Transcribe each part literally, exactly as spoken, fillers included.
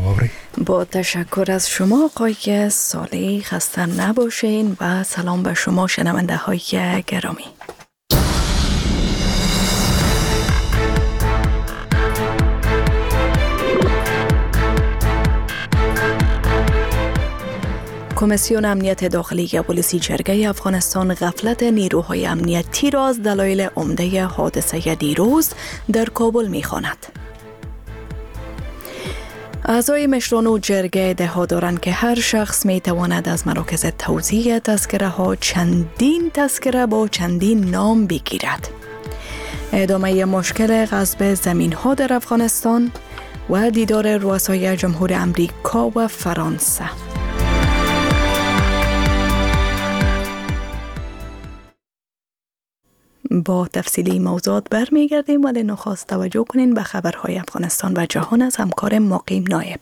آوری. با تشکر از شما آقای صالح، خسته نباشین و سلام به شما شنونده های گرامی. کمیسیون امنیت داخلی پلیس جرگه افغانستان غفلت نیروهای امنیتی را از دلایل عمده حادثه دیروز در کابل می‌خواند. اعضای مشران جرگه ادعا دارند که هر شخص می‌تواند از مراکز توزیع تذکره ها چندین تذکره با چندین نام بگیرد. ادامه مشکل غصب زمین ها در افغانستان و دیدار رؤسای جمهور امریکا و فرانسه. با تفصیلی موضوعات برمیگردیم، ولی نخست توجه کنین به خبرهای افغانستان و جهان از همکار مقیم نایب.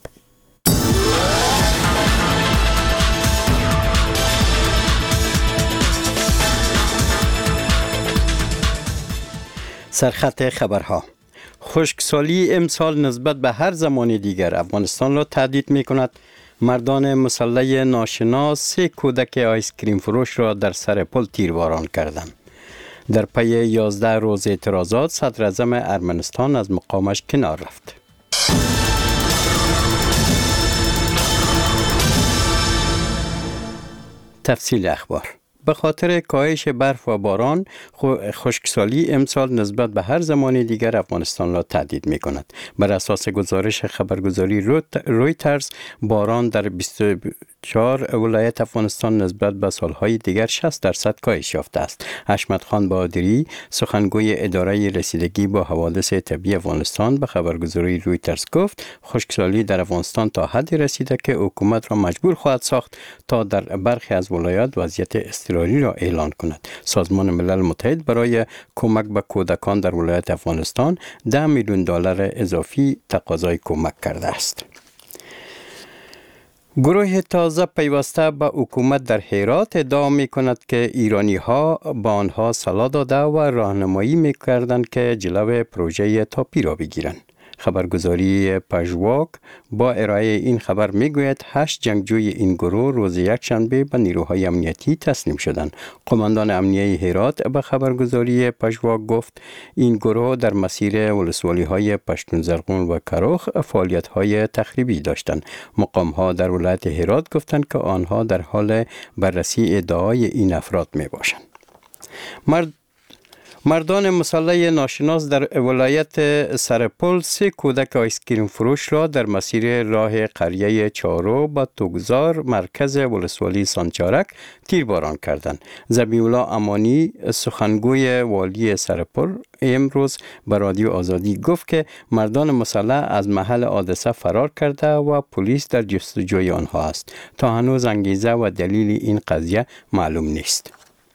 سرخط خبرها. خشکسالی امسال نسبت به هر زمان دیگر افغانستان را تهدید می کند. مردان مسلح ناشناس سه کودک آیسکریم فروش را در سر پل تیرباران کردند. در پی یازده روز اعتراضات صدر اعظم ارمنستان از مقامش کنار رفت. تفصیل اخبار. به خاطر کاهش برف و باران، خشکسالی امسال نسبت به هر زمان دیگر افغانستان را تهدید می کند. بر اساس گزارش خبرگزاری رویترز، باران در بیست و چهار ولایت افغانستان نسبت به سالهای دیگر شصت درصد کاهش یافته است. حشمت خان بهادری، سخنگوی اداره رسیدگی با حوادث طبیعی افغانستان، به خبرگزاری رویترز گفت خشکسالی در افغانستان تا حدی رسیده که حکومت را مجبور خواهد ساخت تا در برخی از ولایات وضعیت اضطراری را اعلان کند. سازمان ملل متحد برای کمک به کودکان در ولایت افغانستان ده میلیون دلار اضافی تقاضای کمک کرده است. گروه تازه پیوسته به حکومت در هرات ادعا می کند که ایرانی ها با آنها صلاح داده و راهنمایی می کردند که جلو پروژه تاپی را بگیرند. خبرگزاری پژواک با ارائه این خبر می گوید هشت جنگجوی این گروه روز یکشنبه به نیروهای امنیتی تسلیم شدند. قماندان امنیه هرات به خبرگزاری پژواک گفت این گروه در مسیر ولسوالی های پشتون زرغون و کروخ فعالیت های تخریبی داشتند. مقام ها در ولایت هرات گفتند که آنها در حال بررسی ادعای این افراد می باشند. مرد مردان مسلح ناشناس در ولایت سرپل سه کودک آیسکریم فروش را در مسیر راه قریه چارو با توگزار مرکز ولسوالی سانچارک تیرباران کردند. ذبیح‌الله امانی، سخنگوی والی سرپل، امروز به رادیو آزادی گفت که مردان مسلح از محل حادثه فرار کرده و پلیس در جستجوی آنها است. تا هنوز انگیزه و دلیل این قضیه معلوم نیست.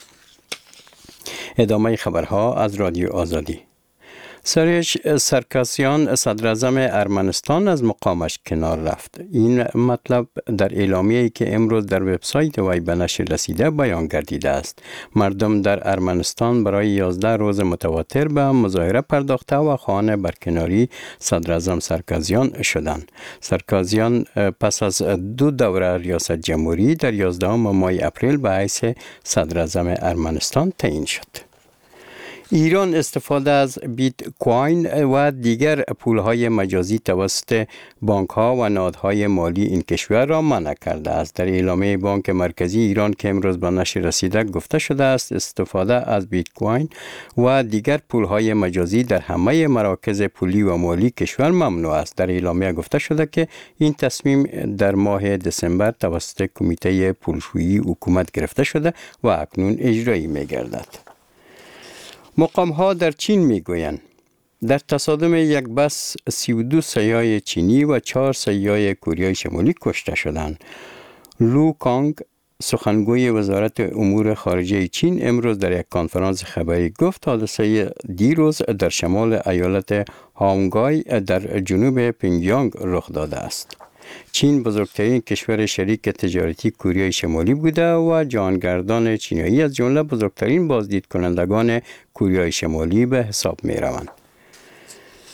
ادامه خبرها از رادیو آزادی. سرش سرکاسیان صدر اعظم ارمنستان از مقامش کنار رفت. این مطلب در اعلامیه‌ای که امروز در وبسایت وی به نشر رسیده بیان گردیده است. مردم در ارمنستان برای یازده روز متواتر به مظاهره پرداخته و خواهان برکناری صدر اعظم سرکاسیان شدند. سرکاسیان پس از دو دوره ریاست جمهوری در یازدهم ماه اپریل به حیث صدر اعظم ارمنستان تعیین شد. ایران استفاده از بیت کوین و دیگر پولهای مجازی توسط بانک‌ها و نهادهای مالی این کشور را منع کرده است. در اعلامیه بانک مرکزی ایران که امروز به نشر رسیده گفته شده است استفاده از بیت کوین و دیگر پولهای مجازی در همه مراکز پولی و مالی کشور ممنوع است. در اعلامیه گفته شده که این تصمیم در ماه دسامبر توسط کمیته پولشویی حکومت گرفته شده و اکنون اجرایی می‌گردد. مقام ها در چین می گویند در تصادم یک بس سی و دو سیاح چینی و چهار سیاح کره شمالی کشته شدند. لو کانگ، سخنگوی وزارت امور خارجه چین، امروز در یک کنفرانس خبری گفت حادثه دیروز در شمال ایالت هانگای در جنوب پینگیانگ رخ داده است. چین بزرگترین کشور شریک تجارتی کره شمالی بوده و جهانگردان چینایی از جمله بزرگترین بازدید کنندگان کره شمالی به حساب می روند.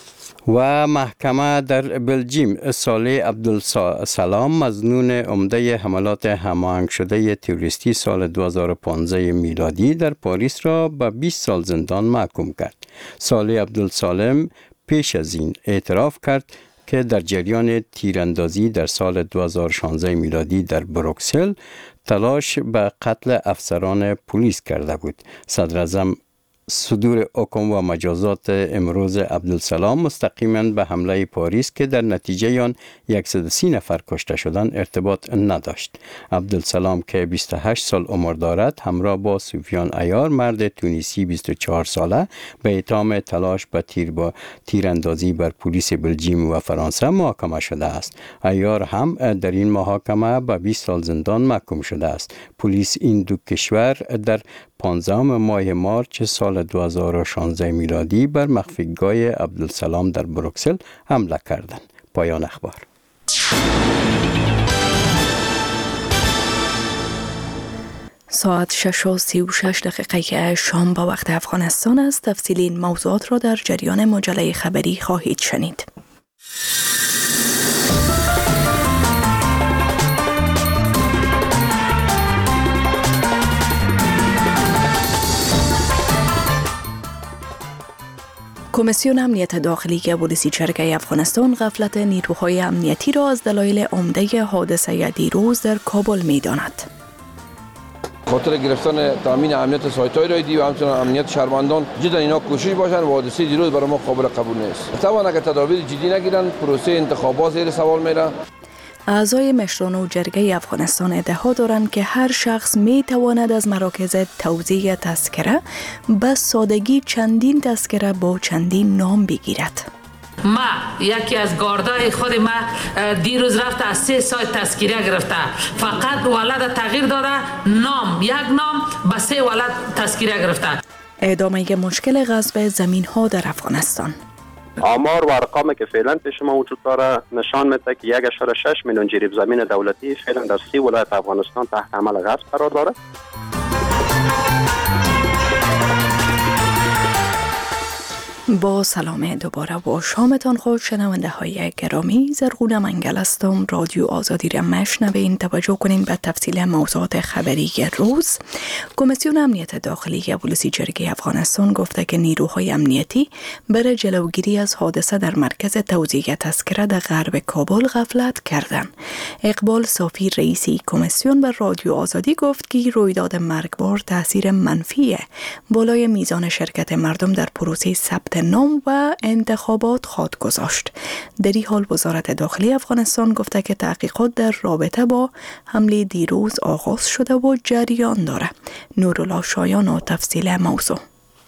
و محکمه در بلژیم صالح عبدالسلام مظنون عمده حملات هماهنگ شده تروریستی سال دو هزار و پانزده میلادی در پاریس را به بیست سال زندان محکوم کرد. صالح عبدالسلام پیش از این اعتراف کرد که در جریان تیراندازی در سال دو هزار و شانزده میلادی در بروکسل تلاش به قتل افسران پلیس کرده بود. صدر اعظم صدور حکم و مجازات امروز عبدالسلام مستقیما به حمله پاریس که در نتیجه آن صد و سی نفر کشته شدند ارتباط نداشت. عبدالسلام که بیست و هشت سال عمر دارد همراه با سفیان عیار مرد تونسی بیست و چهار ساله به اتهام تلاش به تیر با تیراندازی بر پلیس بلژیم و فرانسه محاکمه شده است. عیار هم در این محاکمه به بیست سال زندان محکوم شده است. پلیس این دو کشور در پانزدهم ماه مارچ سال دو هزار و شانزده میلادی بر مخفیگاه عبدالسلام در بروکسل حمله کردند. پایان اخبار. ساعت شش و سی و شش دقیقه شام با وقت افغانستان است. تفصیل این موضوعات را در جریان مجله خبری خواهید شنید. کمیسیون امنیت داخلی بلوچستان افغانستان غفلت نیروهای امنیتی را از دلایل عمده حادثه دیروز در کابل می‌داند. خاطر گرفتن تامین امنیت سایت‌های رایدی و همچنین امنیت شهروندان جدا اینا کوشش باشن و حادثه دیروز برای ما قابل قبول نیست. طبعا اگر تدابیر جدی نگیرن پروسه انتخابات زیر سوال میره. اعضای مشران جرگه افغانستان ادعا دارند که هر شخص می تواند از مراکز توزیع تذکره به سادگی چندین تذکره با چندین نام بگیرد. ما یکی از گاردای خود ما دیروز رفته از سه سایت تذکره گرفته، فقط ولد تغییر داده، نام یک نام به سه ولد تذکره گرفته. ادامه مشکل غصب زمین ها در افغانستان. آمار و ارقامی که فعلا پیش ما وجود داره نشان میده که یک اشاره شش میلیون جریب زمین دولتی فعلا در سی ولایت افغانستان تحت عمل غصب قرار داره. با سلام دوباره با شامتان خوش شنونده های گرامی. زرغون منگل هستم. رادیو آزادی را مشنوین. توجه کنین به تفصیل موضوعات خبری روز. کمیسیون امنیت داخلی بلوچستان افغانستان گفته که نیروهای امنیتی برای جلوگیری از حادثه در مرکز توزیع تذکره در غرب کابل غفلت کردند. اقبال صافی رئیسی کمیسیون به رادیو آزادی گفت که رویداد مرگبار تاثیر منفی بالای میزان شرکت مردم در پروسه ثبت نام و انتخابات خواهد گذاشت. در این حال وزارت داخلی افغانستان گفته که تحقیقات در رابطه با حمله دیروز آغاز شده و جریان داره. نورالله شایان و تفصیل موضوع.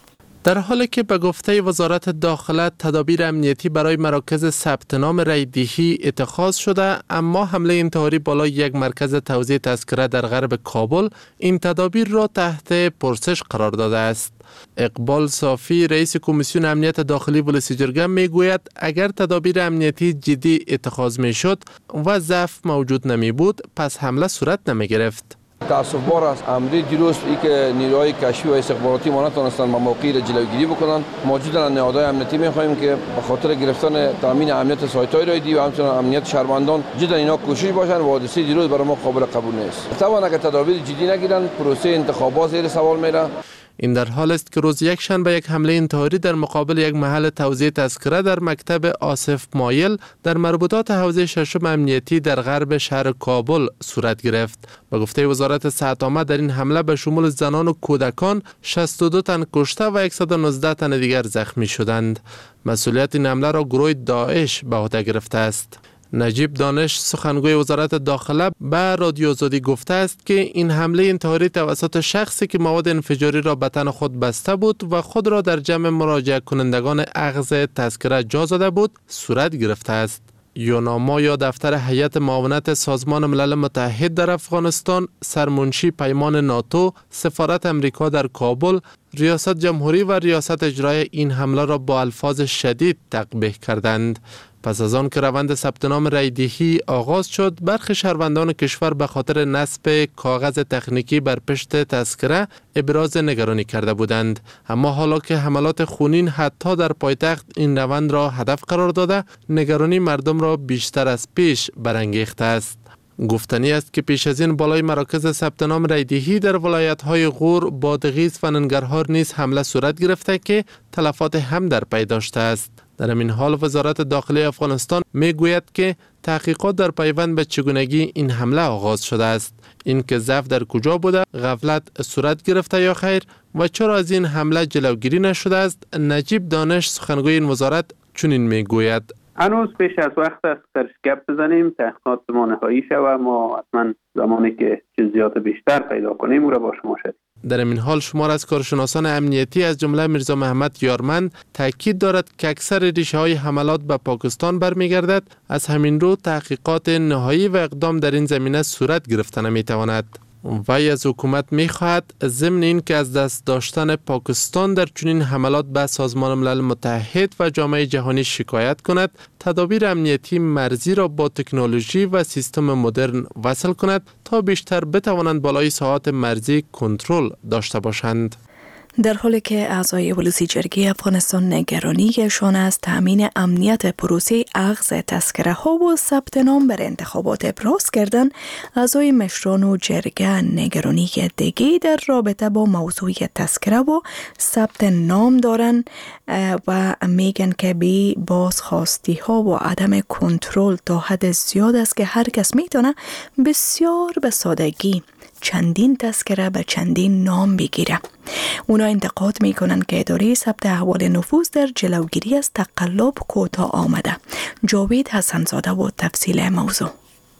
در حالی که به گفته وزارت داخله تدابیر امنیتی برای مراکز ثبت نام رایدهی اتخاذ شده، اما حمله انتحاری بالای یک مرکز توزیع تذکره در غرب کابل این تدابیر را تحت پرسش قرار داده است. اقبال صافی رئیس کمیسیون امنیت داخلی بلوچستان میگوید اگر تدابیر امنیتی جدی اتخاذ می شد و ضعف موجود نمی بود پس حمله صورت نمی گرفت. تأسف بار است حمله دیروز ای که نیروهای کشفی و استخباراتی ما نتونستن با موقعی را جلوگیری بکنن. موجودن نهادهای امنیتی میخواهیم که به خاطر گرفتن تامین امنیت سایت‌های رایدی و همچنین امنیت شهروندان جدا اینا کوشش باشن و حادثه دیروز برای ما قابل قبول نیست. طبعا اگر تدابیر جدی نگیرن پروسه انتخابات زیر سوال میره. این در حال است که روز یک شنبه یک حمله انتحاری در مقابل یک محل توزیع تذکره در مکتب آصف مایل در مربوطات حوزه ششم امنیتی در غرب شهر کابل صورت گرفت. به گفته وزارت صحت عامه در این حمله به شمول زنان و کودکان شصت و دو تن کشته و صد و نوزده تن دیگر زخمی شدند. مسئولیت این حمله را گروه داعش به عهده گرفته است. نجیب دانش سخنگوی وزارت داخله به رادیو آزادی گفته است که این حمله انتحاری توسط شخصی که مواد انفجاری را به تن خود بسته بود و خود را در جمع مراجعه کنندگان اخذ تذکره جا داده بود صورت گرفته است. یوناما یا دفتر هیئت معاونت سازمان ملل متحد در افغانستان، سرمنشی پیمان ناتو، سفارت امریکا در کابل، ریاست جمهوری و ریاست اجرایی این حمله را با الفاظ شدید تقبیح کردند. پس از آن که روند ثبت نام رایدهی آغاز شد، برخی شهروندان کشور به خاطر نصب کاغذ تکنیکی بر پشت تذکره ابراز نگرانی کرده بودند. اما حالا که حملات خونین حتی در پایتخت این روند را هدف قرار داده، نگرانی مردم را بیشتر از پیش برانگیخته است. گفتنی است که پیش از این بالای مراکز ثبت نام رایدهی در ولایت‌های غور، بادغیس و ننگرهار نیز حمله صورت گرفته که تلفات هم در پی داشته است. در این حال وزارت داخلی افغانستان میگوید که تحقیقات در پیوند به چگونگی این حمله آغاز شده است. این که ضعف در کجا بوده، غفلت صورت گرفته یا خیر و چرا از این حمله جلوگیری نشده است، نجیب دانش سخنگوی این وزارت چنین میگوید: هنوز پیش از وقت است سرش گپ بزنیم، تحقیقات ما نهایی شود. ما حتما زمانی که جزئیات بیشتر پیدا کنیم او را با شما شریک. در این حال شمار از کارشناسان امنیتی از جمله میرزا محمد یارمند تاکید دارد که اکثر ریشه های حملات به پاکستان برمیگردد. از همین رو تحقیقات نهایی و اقدام در این زمینه صورت گرفته نمیتواند. وی از حکومت میخواهد ضمن این که از دست داشتن پاکستان در چنین حملات به سازمان ملل متحد و جامعه جهانی شکایت کند، تدابیر امنیتی مرزی را با تکنولوژی و سیستم مدرن وصل کند تا بیشتر بتوانند بالای ساحات مرزی کنترل داشته باشند. در حالی که اعضای ولوسی جرگه افغانستان نگرانیشان از تامین امنیت پروسه اخذ تذکره ها و ثبت نام بر انتخابات ابراز کردند، اعضای مشران و جرگه نگرانی دیگه در رابطه با موضوع تذکره و ثبت نام دارند و میگن که بی بازخواستی ها و عدم کنترل تا حد زیاد است که هر کس میتونه بسیار به سادگی چندین تذکره به چندین نام بگیره. اونا انتقاد میکنن که اداره ثبت احوال نفوس در جلوگیری از تقلب کوتاه آمده. جاوید حسنزاده و تفصیل موضوع.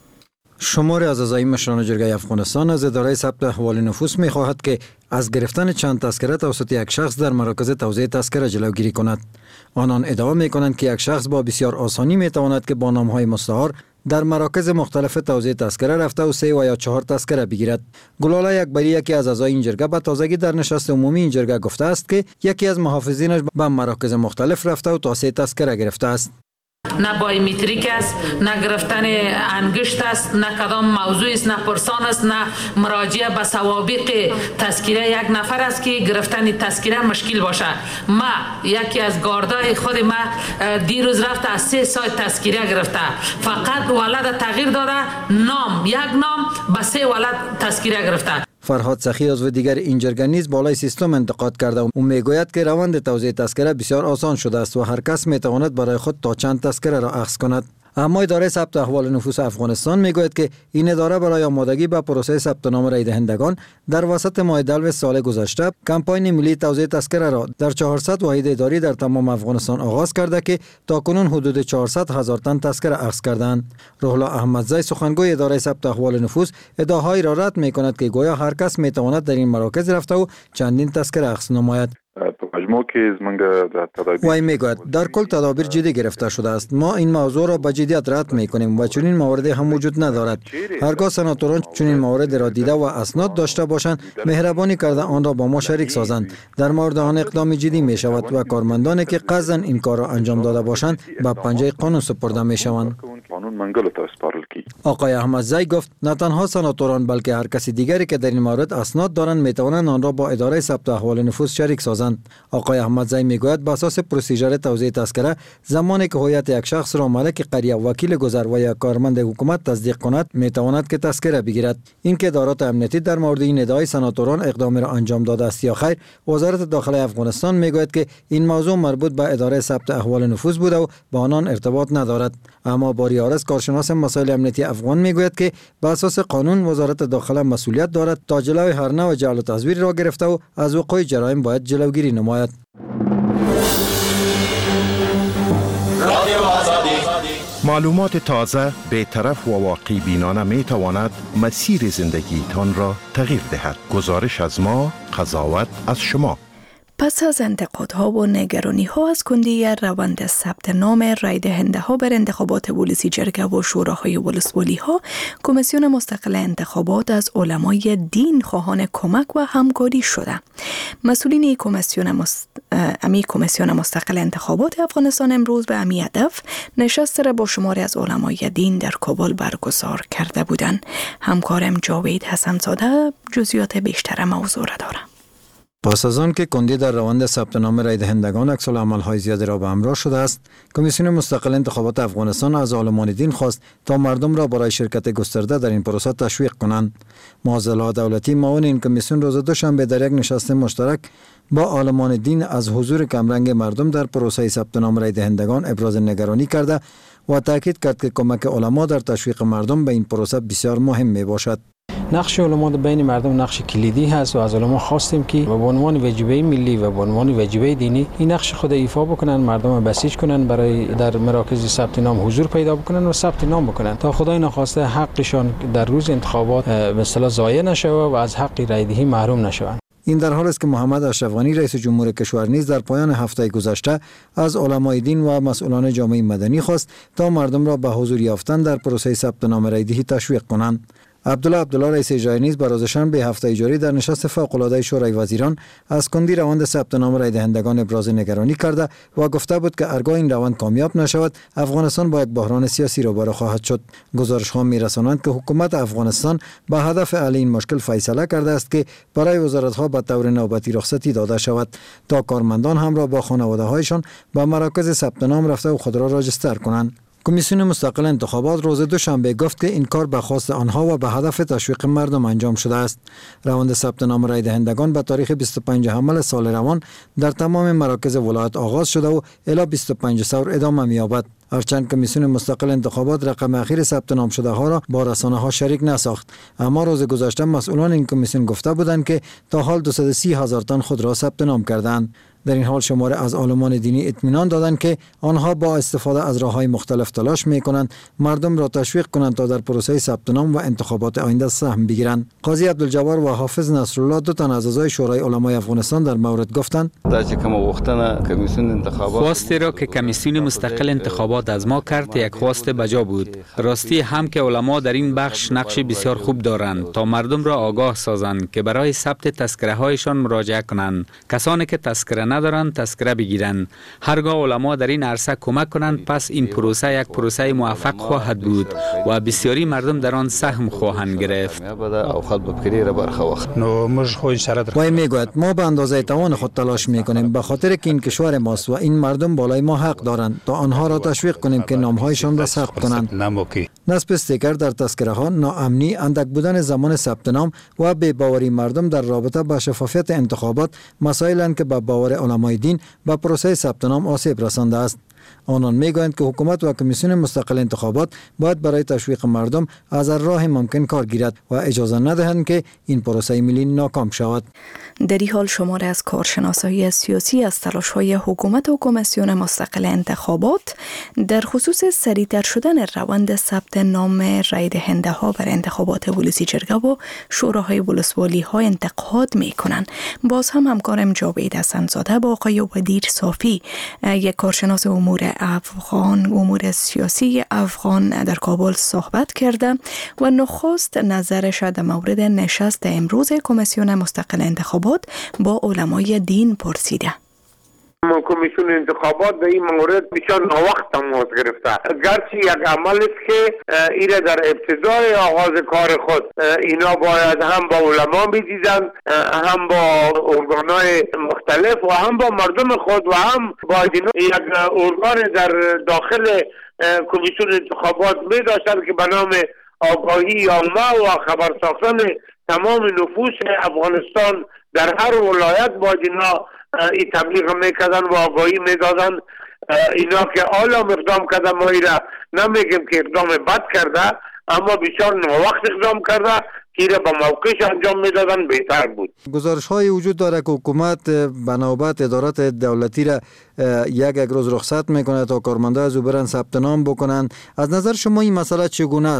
شماری از اعضای مشران جرگه افغانستان از اداره ثبت احوال نفوس میخواهد که از گرفتن چند تذکره توسط یک شخص در مراکز توزیع تذکره جلوگیری کند. آنان ادعا میکنند که یک شخص با بسیار آسانی میتواند که با نامهای مستعار در مراکز مختلف توزیع تذکره رفته و سه و یا چهار تذکره بگیرد. گلاله اکبری یکی از اعضای این جرگه به تازگی در نشست عمومی این جرگه گفته است که یکی از محافظینش به مراکز مختلف رفته و تا سه تذکره گرفته است. نه بایومتریک است، نه گرفتن انگشت است، نه کدام موضوع است، نه پرسان است، نه مراجعه به سوابق تذکره یک نفر است که گرفتن تذکره مشکل باشه. ما یکی از گاردای خود ما دیروز رفته از سه سایت تذکره گرفته، فقط ولد تغییر داده، نام یک نام به سه ولد تذکره گرفته. فرهاد سخی عضو دیگر این جرگه نیز بالای سیستم انتقاد کرده و میگوید که روند توزیع تذکره بسیار آسان شده است و هر کس میتواند برای خود تا چند تذکره را اخذ کند. اما اداره ثبت احوال نفوس افغانستان میگوید که این اداره برای آمادگی به پروسه ثبت نام رای دهندگان در وسط ماه دلو سال گذشته کمپاین ملی توزیع تذکره را در چهارصد واحد اداری در تمام افغانستان آغاز کرده که تاکنون حدود چهارصد هزار تن تذکره اخذ کردند. روح الله احمدزی سخنگوی اداره ثبت احوال نفوس ادعاهایی را رد میکند که گویا هر کس میتواند در این مراکز رفته و چندین تذکره اخذ نماید. وی میگوید در کل تدابیر جدی گرفته شده است. ما این موضوع را به جدیت رد میکنیم و چنین موردی هم وجود ندارد. هرگاه سناتوران چنین موارد را دیده و اسناد داشته باشند مهربانی کرده آن را با ما شریک سازند. در مورد آن اقدام جدی می شود و کارمندانی که قصداً این کار را انجام داده باشند به پنجه قانون سپرده می شوند. آقای احمدزی گفت نه تنها سناتوران بلکه هر کسی دیگری که در این مورد اسناد دارند می توانند آن را با اداره ثبت احوال نفوس شریک سازند. آقای احمدزی میگوید به اساس پروسیجر توزیع تذکره زمانی که هویت یک شخص را مالک قریه، وکیل گذر و یا کارمند حکومت تصدیق کند میتواند که تذکره بگیرد. این که ادارات امنیتی در مورد این ادعای سناتوران اقدام را انجام داده است یا خیر، وزارت داخلی افغانستان میگوید که این موضوع مربوط به اداره ثبت احوال نفوس بوده و با آنان ارتباط ندارد. اما باری آرس کارشناس مسائل امنیتی افغان میگوید که به اساس قانون وزارت داخله مسئولیت دارد تا جلوی هر نوع جعل و تزویر را گرفته و از وقوع جرایم باید جلوگیری نماید. معلومات تازه، بی‌طرف و واقعی بینانه می تواند مسیر زندگی تان را تغییر دهد. گزارش از ما، قضاوت از شما. پس از انتقادها و نگرانی‌ها از کندی روند ثبت نام رای دهنده‌ها بر انتخابات ولسی جرگه و شوراهای ولسوالی‌ها، کمیسیون مستقل انتخابات از علمای دین خواهان کمک و همکاری شده. مسئولین این کمیسیون مست... امی کمیسیون مستقل انتخابات افغانستان امروز به امی هدف نشست را با شماری از علمای دین در کابل برگزار کرده بودند. همکارم جاوید حسن‌زاده جزئیات بیشتر موضوع را دارد. پس از آن که کندی در روند ثبت نام رای دهندگان عکس‌العمل‌های زیادی را به همراه شده است، کمیسیون مستقل انتخابات افغانستان از عالمان دین خواست تا مردم را برای شرکت گسترده در این پروسه تشویق کنند. معضلات دولتی معاون این کمیسیون روز دوشنبه در یک نشست مشترک با عالمان دین از حضور کمرنگ مردم در پروسه ثبت نام رای دهندگان ابراز نگرانی کرده و تاکید کرد که کمک علما در تشویق مردم به این پروسه بسیار مهم می باشد. نقش علما در بین مردم نقش کلیدی هست و از علما خواستیم که به عنوان وجیبه ملی و به عنوان وجیبه دینی این نقش خود ایفا بکنن، مردم بسیج کنن، برای در مراکز ثبت نام حضور پیدا بکنن و ثبت نام بکنن تا خدای نخواسته حقشان در روز انتخابات به اصطلاح ضایع نشود و از حق رای دهی محروم نشوند. این در حالی است که محمد اشرف غنی رئیس جمهور کشور نیز در پایان هفته گذشته از علمای دین و مسئولان جامعه مدنی خواست تا مردم را به حضور یافتن در پروسه ثبت نام رای دهی تشویق کنند. عبدالله عبدالله رئیس اجرایی نیز بر روز شنبه هفته جاری در نشست فوق‌العاده شورای وزیران از کندی روند ثبت نام رای دهندگان ابراز نگرانی کرده و گفته بود که هرگاه این روند کامیاب نشود افغانستان با یک بحران سیاسی روبرو خواهد شد. گزارش‌ها می‌رسانند که حکومت افغانستان با هدف حل این مشکل فیصله کرده است که برای وزارت‌ها به طور نوبتی رخصتی داده شود تا کارمندان همراه با خانواده‌هایشان به مراکز ثبت نام رفته و خود را راجستر کنند. کمیسیون مستقل انتخابات روز دوشنبه گفت که این کار به خواست آنها و به هدف تشویق مردم انجام شده است. روند ثبت نام رای دهندگان به تاریخ بیست و پنجم حمل سال روان در تمام مراکز ولایت آغاز شده و الی بیست و پنجم سور ادامه می‌یابد. هرچند کمیسیون مستقل انتخابات رقم اخیر ثبت نام شده ها را با رسانه ها شریک نساخت، اما روز گذشته مسئولان این کمیسیون گفته بودند که تا حال دویست و سی هزار تن خود را ثبت نام کردند. در این حال شماره از عالمان دینی اطمینان دادند که آنها با استفاده از راه‌های مختلف تلاش می‌کنند مردم را تشویق کنند تا در پروسه ثبت نام و انتخابات آینده سهم بگیرند. قاضی عبدالجبار و حافظ نصرالله دو تن از اعضای شورای علمای افغانستان در مورد گفتند خواستی را که کمیسیون مستقل انتخابات از ما کرد یک خواست بجا بود. راستی هم که علما در این بخش نقش بسیار خوب دارند تا مردم را آگاه سازند که برای ثبت تذکره هایشان مراجعه کنند. کسانی که تذکره ندارند تذکره بگیرند. هرگاه علما در این عرصه کمک کنند پس این پروسه یک پروسه موفق خواهد بود و بسیاری مردم در آن سهم خواهند گرفت. وای میگوید ما به اندازه توان خود تلاش میکنیم به خاطر که این کشور ماست و این مردم بالای ما حق دارند تا آنها را تشویق کنیم که نامهایشان را ثبت کنند. نصب استیکر در تذکره ها، ناامنی، اندک بودن زمان ثبت نام و بی‌باوری مردم در رابطه با شفافیت انتخابات مسائلی که به باور علمای دین به پروسه ثبت نام آسیب رسانده است. آنان میگویند که حکومت و کمیسیون مستقل انتخابات باید برای تشویق مردم از هر راه ممکن کار گیرد و اجازه ندهند که این پروسه ملی ناکام شود. در این حال شماره از کارشناسای سیاسی از تلاش‌های حکومت و کمیسیون مستقل انتخابات در خصوص سریع‌تر شدن روند ثبت نام رای دهنده‌ها بر انتخابات ولسی جرگه و شوراهای ولسوالی‌ها انتقاد می‌کنند. باز هم همکارم جاوید حسن‌زاده با آقای ودیر صافی، یک کارشناس امور افغان امور سیاسی افغان در کابل صحبت کرده و نخست نظرش در مورد نشست امروز کمیسیون مستقل انتخابات با علمای دین پرسیده. کمیسیون انتخابات در این مورد بسیار ناوقت تماس گرفته، گرچه یک عمل است که ایره در ابتدای آغاز کار خود اینا باید هم با علما میدیدن، هم با ارگانهای مختلف و هم با مردم خود و هم باید اینا یک ارگان در داخل کمیسیون انتخابات میداشتن که به نام آگاهی عامه و خبر ساختن تمام نفوس افغانستان در هر ولایت باید اینا این تبلیغ میکردن و آگاهی میدادن. اینا که حالا اقدام کردن ما اینا نمیگیم که اقدام بد کرده، اما بسیار ناوقت اقدام کرده که اینا با موقعش انجام میدادن بهتر بود. گزارش های وجود داره که حکومت به نوبت ادارات دولتی را یک یک روز رخصت میکنه تا کارمندا از برن ثبت نام بکنن. از نظر شما این مسئله چگونه است؟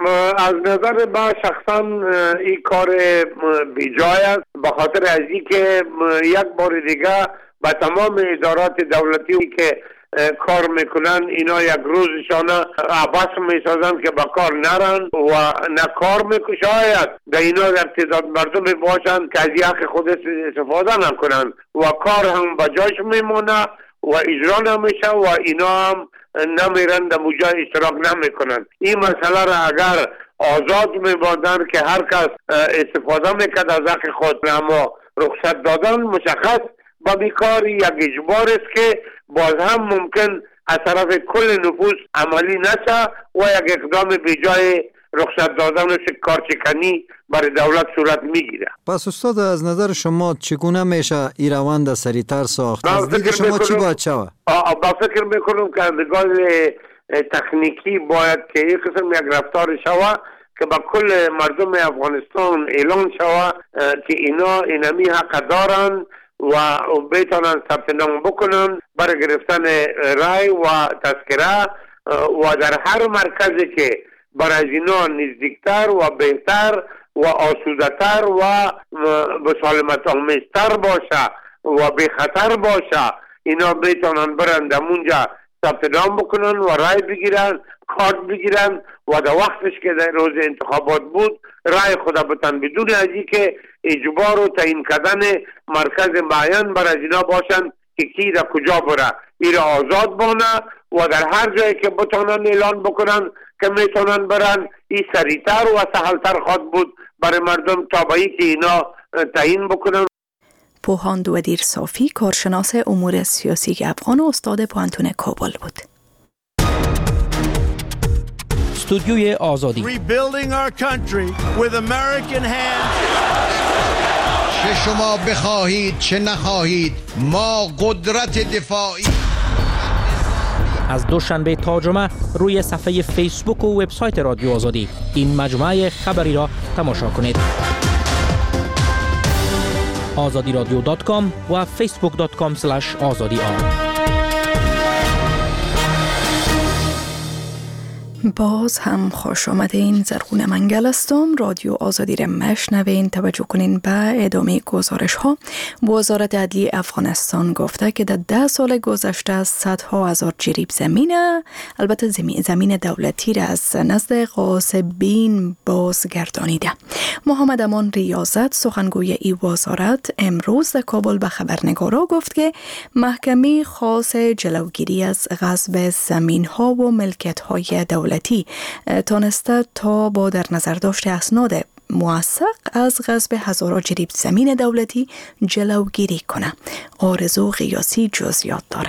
از نظر با شخصا این کار بیجای است، به خاطر از اینکه یک بار دیگه به تمام ادارات دولتی که کار میکنن اینا یک روزشان عباس میسازن که با کار نرن و نه کار میکنن. شاید در اینا در تعداد مردم باشن که از یخ خود استفاده نکنن و کار هم با جایش میمونه و اجرا نمیشه و اینا هم نمیرن در موجه اشتراک نمیکنن. این مسئله را اگر آزاد میبادن که هر کس استفاده میکرد از حق خود، اما رخصت دادن مشخص با بیکاری یک اجبار است که باز هم ممکن از طرف کل نفوس عملی نشه و یک اقدام بیجای رخصت دادن و کارچکنی برای دولت صورت میگیره. پس استاد از نظر شما چگونه میشه این روند سریعتر ساخت؟ از دید شما چی باید شود؟ با فکر میکنم که اندگاه تکنیکی باید که این قسم یک رفتار شود که با کل مردم افغانستان اعلان شود که اینا اینمی حق دارن و بیتونن ثبت نام بکنن برای گرفتن رای و تذکره و در هر مرکزی که برای اینا نزدیکتر و بهتر و آسودتر و بسالمت آمیزتر باشه و بی خطر باشه اینا بیتونن برن دمونجا ثبت نام بکنن و رای بگیرن، کارت بگیرن و در وقتش که در روز انتخابات بود رای خدا بتن بدون از که اجبار و تعیین کردن مرکز معین برای اینا باشن که کی را کجا بره، ایره آزاد بانه و در هر جایی که بتونن اعلان بکنن که میتونن برن، این سریعتر و سهلتر خواهد بود برای مردم تابعی که اینا تعیین بکنن. پوهان دودیر صافی، کارشناس امور سیاسی افغان و استاد پوهنتون کابل بود. استودیوی آزادی. Rebuilding our country with American hands. چه شما بخواهید چه نخواهید ما قدرت دفاعی. از دوشنبه تا جمعه روی صفحه فیسبوک و وبسایت رادیو آزادی این مجموعه خبری را تماشا کنید. آزادی رادیو دات کام و فیسبوک دات کام اسلش آزادی آن. باز هم خوش آمدین. زرغون منگل هستم. رادیو آزادی را مشنوین. توجه کنین به ادامه گزارش ها. وزارت عدلیه افغانستان گفته که در ده سال گذشته صدها هزار جریب زمین، البته زمین, زمین دولتی را از نزد غاصبین بازگردانیده. محمد امان ریاضت سخنگوی این وزارت امروز در کابل به خبرنگارا گفت که محکمه خاص جلوگیری از غصب زمین ها و ملکیت های دولتی تانسته تا با در نظر داشت اسناد موثق از غصب هزاران جریب زمین دولتی جلوگیری کنه. آرزو قیاسی جزئیات داره.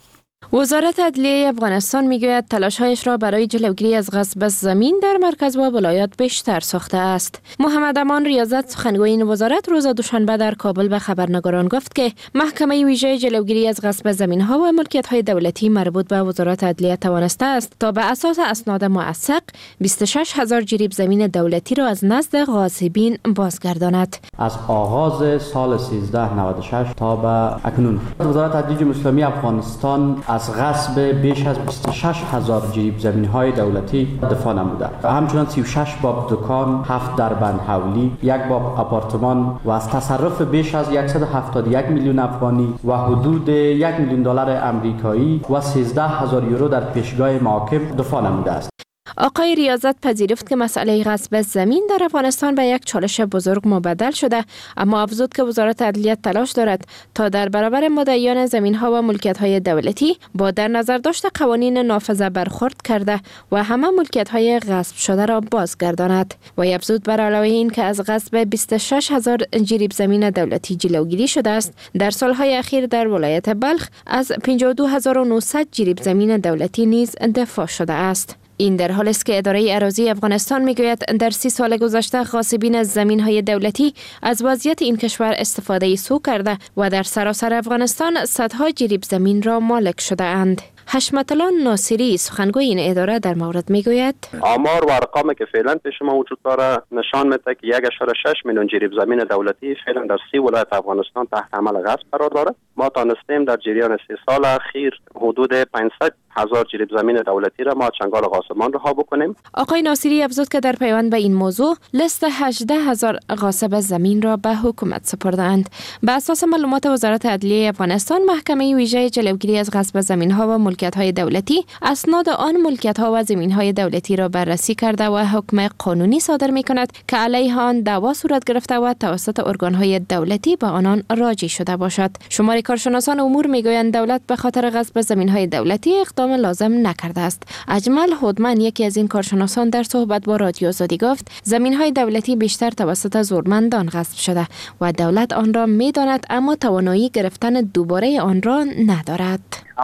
وزارت عدلیه افغانستان میگوید تلاش‌هایش را برای جلوگیری از غصب زمین در مرکز و ولایات بیشتر ساخته است. محمد امان ریاضت سخنگوی این وزارت روز دوشنبه در کابل به خبرنگاران گفت که محکمه ویژه جلوگیری از غصب زمین‌ها و ملکیت‌های دولتی مربوط به وزارت عدلیه توانسته است تا به اساس اسناد موثق بیست و شش هزار جریب زمین دولتی را از نزد غاصبین بازگرداند. از آغاز سال سیزده نود و شش تا به اکنون وزارت عدلیه جمهوری اسلامی افغانستان از غصب بیش از بیست و شش هزار جریب زمین‌های دولتی دفاع نموده و همچنان سی و شش باب دکان، هفت دربند حولی، یک باب آپارتمان و از تصرف بیش از صد و هفتاد و یک میلیون افغانی و حدود یک میلیون دلار آمریکایی و سیزده هزار یورو در پیشگاه محاکم دفاع نموده است. آقای ریاضت پذیرفت که مسئله غصب زمین در افغانستان به یک چالش بزرگ مبدل شده، اما افزود که وزارت عدلیه تلاش دارد تا در برابر مدعیان زمین‌ها و ملکیت‌های دولتی با در نظر داشت قوانین نافذه برخورد کرده و همه ملکیت‌های غصب شده را بازگرداند. و افزود بر علاوه این که از غصب بیست و شش هزار جریب زمین دولتی جلوگیری شده است، در سالهای اخیر در ولایت بلخ از پنجاه و دو هزار و نهصد جریب زمین دولتی نیز دفاع شده است. این در حالی است که اداره اراضی افغانستان میگوید در سی سال گذشته غاصبین از زمین‌های دولتی از وضعیت این کشور استفاده سو کرده و در سراسر افغانستان صدها جریب زمین را مالک شده اند. حشمت الله ناصری سخنگوی این اداره در مورد میگوید آمار و ارقامی که فعلا پیش ما وجود داره نشان میده که یک و شش میلیون جریب زمین دولتی فعلا در سی ولایت افغانستان تحت عمل غصب قرار داره. ما تانستیم در جریان سی سال اخیر حدود پانصد هزار جریب زمین دولتی را ما چنگال غاصبان رها بکنیم. آقای ناصری افزود که در پیوند به این موضوع لیست هجده هزار غاصب زمین را به حکومت سپردند. به اساس معلومات وزارت عدلیه افغانستان، محکمه ویژه جلوگیری از غصب زمین‌ها و ملکیت‌های دولتی اسناد آن ملکیت‌ها و زمین‌های دولتی را بررسی کرده و حکم قانونی صادر می‌کند که علیه آن دعوا صورت گرفته و توسط ارگان‌های دولتی به آنان راجع شده باشد. شماری کارشناسان امور می‌گویند دولت به خاطر غصب زمین‌های دولتی اقدام لازم نکرده است. اجمل هودمن، یکی از این کارشناسان، در صحبت با رادیو آزادی گفت زمین‌های دولتی بیشتر توسط زورمندان غصب شده و دولت آن را می‌داند اما توانایی گرفتن دوباره آن را ندارد.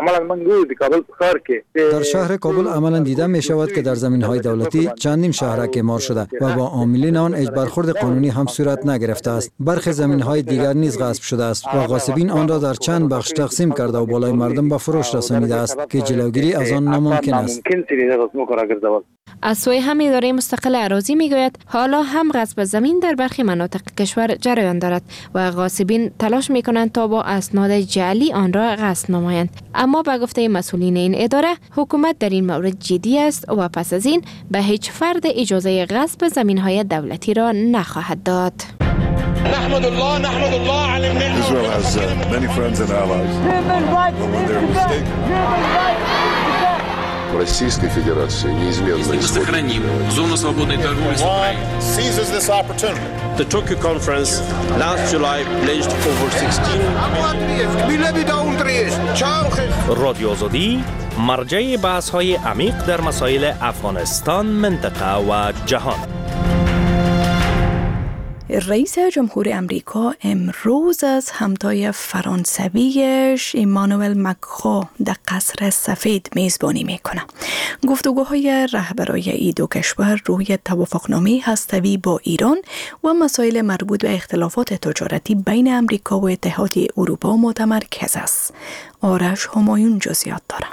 در شهر کابل عملا دیده می شود که در زمین‌های دولتی چندین شهرک اعمار شده و با عاملین آن اجبارخورد قانونی هم صورت نگرفته است. برخی زمین‌های دیگر نیز غصب شده است و غاصبین آن را در چند بخش تقسیم کرده و بالای مردم به فروش رسانیده است که جلوگیری از آن ناممکن است. از سوی هم اداره مستقل اراضی میگوید حالا هم غصب زمین در برخی مناطق کشور جریان دارد و غاصبین تلاش میکنند تا با اسناد جعلی آن را غصب نمایند. اما به گفته مسئولین این اداره، حکومت در این مورد جدی است و پس از این به هیچ فرد اجازه غصب زمین‌های دولتی را نخواهد داد. نحمد الله نحمد الله على النعمة. Israel has uh, many friends and allies. When they're mistaken. Российской Федерации неизменно мы сохраним зону свободной торговли с Украиной. Seizes this opportunity. The Tokyo conference last July pledged over sixteen رادیو آزادی مرجع بحث‌های عمیق در مسائل افغانستان، منطقه و جهان. رئیس جمهور امریکا امروز از همتای فرانسویش ایمانوئل مکرون در قصر سفید میزبانی میکنه. گفتگوهای رهبرای این دو کشور روی توافقنامه هسته‌ای با ایران و مسائل مربوط به اختلافات تجارتی بین امریکا و اتحادیه اروپا متمرکز است. آرش همایون جزئیات داره.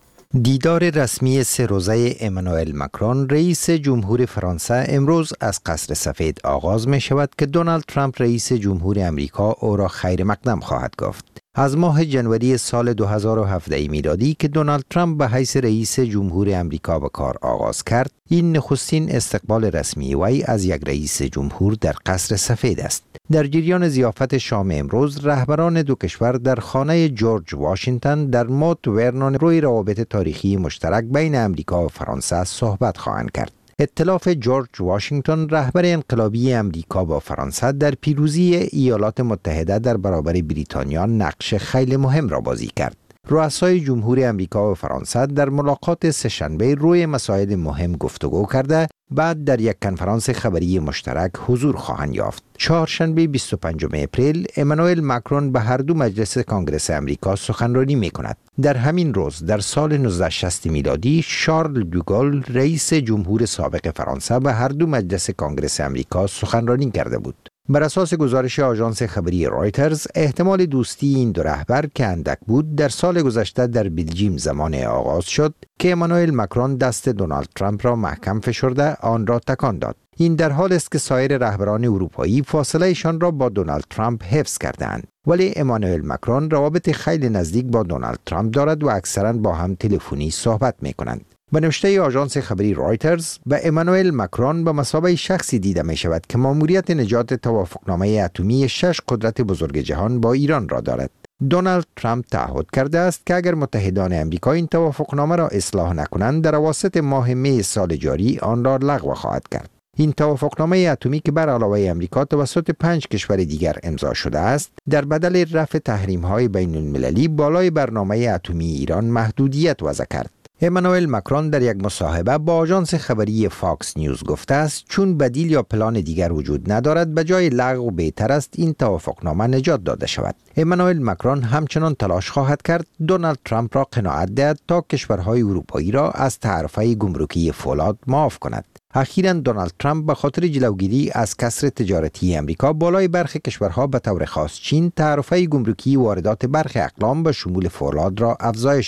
دیدار رسمی سه روزه ایمانوئل مکرون رئیس جمهور فرانسه امروز از قصر سفید آغاز می شود که دونالد ترامپ رئیس جمهور امریکا او را خیر مقدم خواهد گفت. از ماه جنوری سال دو هزار و هفده میلادی که دونالد ترامپ به حیث رئیس جمهور امریکا به کار آغاز کرد، این نخستین استقبال رسمی وی از یک رئیس جمهور در قصر سفید است. در جریان ضیافت شام امروز، رهبران دو کشور در خانه جورج واشنگتن در موت ورنون روی روابط تاریخی مشترک بین امریکا و فرانسه صحبت خواهند کرد. ائتلاف جورج واشنگتن، رهبر انقلابی امریکا با فرانسه، در پیروزی ایالات متحده در برابر بریتانیا نقش خیلی مهم را بازی کرد. رؤسای جمهور امریکا و فرانسه در ملاقات سه‌شنبه روی مسائل مهم گفتگو کرده، بعد در یک کنفرانس خبری مشترک حضور خواهند یافت. چهارشنبه بیست و پنجم اپریل ایمانوئل مکرون به هر دو مجلس کنگره امریکا سخنرانی می‌کند. در همین روز در سال نوزده صد و شصت میلادی شارل دوگال رئیس جمهور سابق فرانسه به هر دو مجلس کنگره امریکا سخنرانی کرده بود. بر اساس گزارش آژانس خبری رایترز، احتمال دوستی این دو رهبر که اندک بود در سال گذشته در بلژیم زمان آغاز شد که ایمانوئل مکرون دست دونالد ترامپ را محکم فشرده آن را تکان داد. این در حال است که سایر رهبران اروپایی فاصله ایشان را با دونالد ترامپ حفظ کردند. ولی ایمانوئل مکرون روابط خیلی نزدیک با دونالد ترامپ دارد و اکثرا با هم تلفنی صحبت می‌کنند. به نوشته آژانس خبری رایترز، به ایمانوئل مکرون به مثابه شخصی دیده می شود که ماموریت نجات توافقنامه اتمی شش قدرت بزرگ جهان با ایران را دارد. دونالد ترامپ تعهد کرده است که اگر متحدان امریکا این توافقنامه را اصلاح نکنند، در اواسط ماه می سال جاری آن را لغو خواهد کرد. این توافقنامه اتمی که بر علاوه امریکا توسط پنج کشور دیگر امضا شده است، در بدل رفع تحریم‌های بین‌المللی بالای برنامه اتمی ایران محدودیت وضع کرد. ایمانوئل مکرون در یک مصاحبه با آژانس خبری فاکس نیوز گفته است چون بدیل یا پلان دیگر وجود ندارد، به جای لغو بهتر است این توافقنامه نجات داده شود. ایمانوئل مکرون همچنان تلاش خواهد کرد دونالد ترامپ را قناعت دهد تا کشورهای اروپایی را از تعرفه گمرکی فولاد معاف کند. اخیراً دونالد ترامپ به خاطر جلوگیری از کسر تجارتی امریکا بالای برخی کشورها به طور خاص چین تعرفه گمرکی واردات برخی اقلام به شمول فولاد را افزایش داد.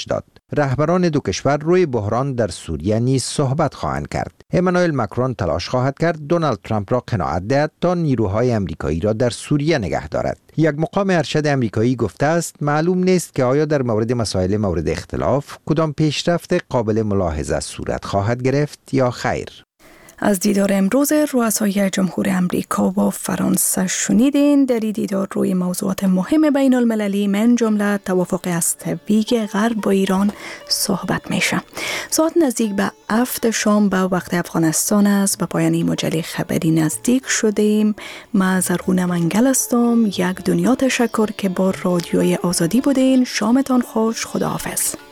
رهبران دو کشور روی بحران در سوریه نیز صحبت خواهند کرد. امانوئل ماکرون تلاش خواهد کرد دونالد ترامپ را قناعت دهد تا نیروهای امریکایی را در سوریه نگه دارد. یک مقام ارشد امریکایی گفته است معلوم نیست که آیا در مورد مسائل مورد اختلاف کدام پیشرفت قابل ملاحظه صورت خواهد گرفت یا خیر. از دیدار امروز رؤسای جمهور امریکا و فرانسه شنیدین. در این دیدار روی موضوعات مهم بین المللی من جمله توافق از تبعیض غرب با ایران صحبت میشه. ساعت نزدیک به هفت شام به وقت افغانستان است. به پایان مجله خبری نزدیک شدیم. من زرغونه منگل هستم. یک دنیا تشکر که با رادیوی آزادی بودین. شامتان خوش. خداحافظ.